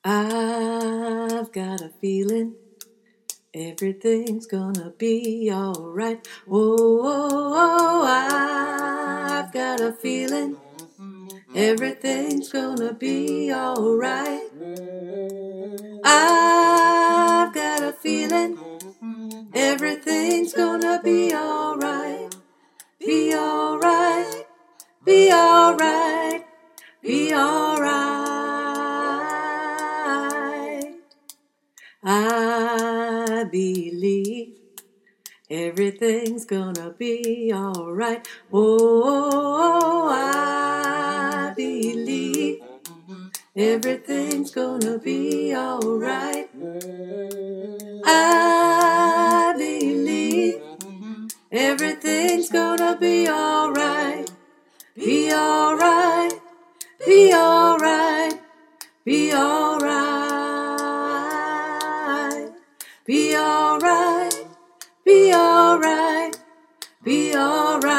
I've got a feeling everything's gonna be alright. Oh, I've got a feeling everything's gonna be alright. I've got a feeling everything's gonna be alright. Be alright, be alright, be alright. I believe everything's gonna be alright. Oh, I believe everything's gonna be alright. I believe everything's gonna be alright. Be alright, be alright, be alright. Be alright, be alright, be alright.